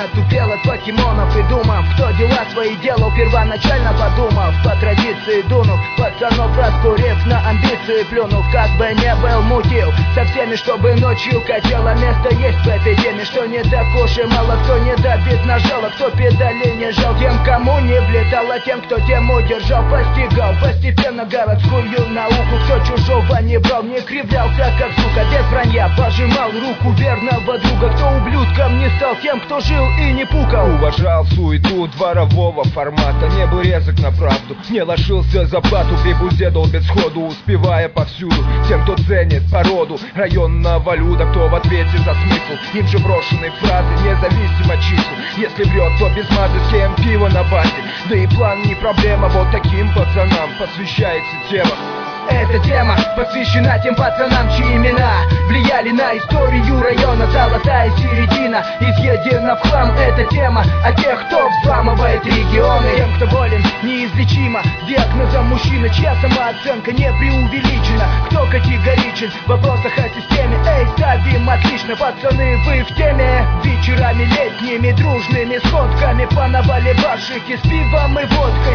отупел от покемонов и думав, кто дела свои делал, первоначально подумав, по традиции дунув, пацанов раскурив, на амбиции плюнув, как бы не был мутил со всеми, чтобы ночью катило. Место есть в этой теме, что не так уж и мало кто не добит нажала, кто педали не жал, тем, кому не влетало, тем, кто тему держал, постигал постепенно городскую науку, кто чужого не брал, не кривлялся, как сука, без вранья, пожимал руку верного друга, кто ублюдком не стал, тем, кто жил и не пукал. Уважал суету дворового формата, не был резок на правду, не ложился за плату, прибузедал без сходу, успевая повсюду. Тем, кто ценит породу районного люда, кто в ответе за смысл, им же брошенные фразы, независимо чисел. Если врет, то без маты, с кем пиво на базе. Да и план не проблема, вот таким пацанам посвящается тема. Эта тема посвящена тем пацанам, чьи имена влияли на историю района. Золотая середина, изъедена в хлам. Эта тема о тех, кто взламывает регионы, тем, кто болен неизлечимо диагнозом мужчина, чья самооценка не преувеличена, кто категоричен в вопросах о системе. Эй, ставим отлично, пацаны, вы в теме. Вечерами летними дружными сходками по навале башики с пивом и водкой.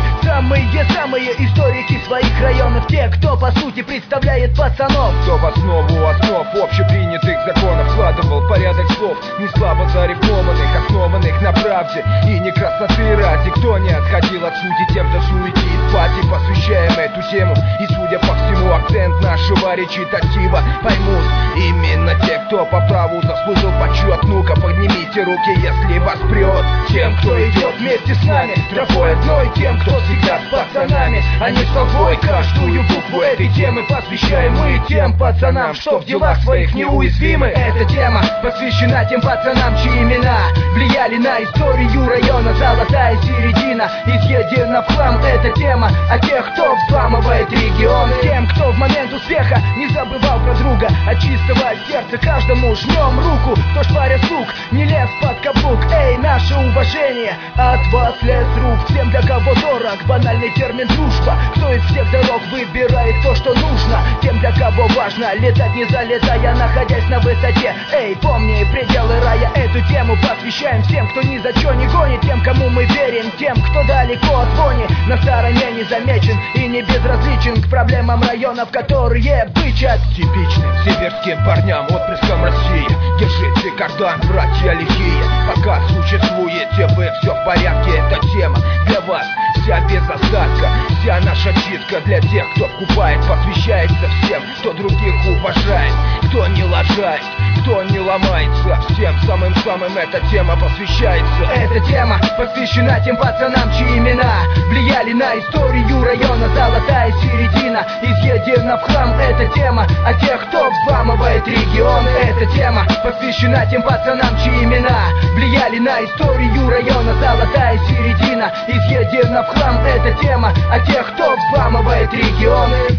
Самые историки своих районов, те, кто по сути представляет пацанов, кто в основу основ общепринятых законов вкладывал порядок слов, не слабо зарифмованных, основанных на правде и не красоты ради. Кто не отходил от сути, тем, кто суетит пати, посвящаем эту тему. И судя по всему, акцент нашего речитатива поймут именно те, кто по праву заслужил почет. Ну-ка, поднимите руки, если вас прет. Тем, кто идет вместе с нами тропой одной, тем, кто всегда с пацанами, а не с толпой. Каждую букву этой темы посвящаем мы тем пацанам, что в делах своих неуязвимы. Эта тема посвящена тем пацанам, чьи имена влияли на историю района. Золотая середина, изъедена в хлам. Эта тема о тех, кто взламывает регион, тем, кто в момент успеха не забывал про друга. От чистого сердца каждому жмем руку, кто шпаря сук не лез под каблук. Эй, наше уважение от вас лез рук всем, для кого дорог банальный термин дружба, кто из всех дорог выбирает то, что нужно, тем, для кого важно летать не залетая, находясь на высоте. Эй, помни пределы рая, эту тему посвящаем всем, кто ни за чё не гонит, тем, кому мы верим, тем, кто далеко от вони, на стороне не замечен и не безразличен к проблемам районов, которые бычат. Типичным сибирским парням, отпрыском России, держите кардан, братья лихие. Пока существуете вы, все в порядке, эта тема для вас вся без остатка. Вся наша чистка для тех, кто вкупает, посвящается всем, кто других уважает, кто не лажает, кто не ломается. Всем самым-самым эта тема посвящается. Эта тема посвящена тем пацанам, чьи имена влияли на историю района. Золотая середина, изъедена в хлам. Эта тема о тех, кто взламывает регион. Эта тема посвящена тем пацанам, чьи имена влияли на историю района. Золотая середина, изъедена в хлам. Эта тема о тех, кто взламывает регионы.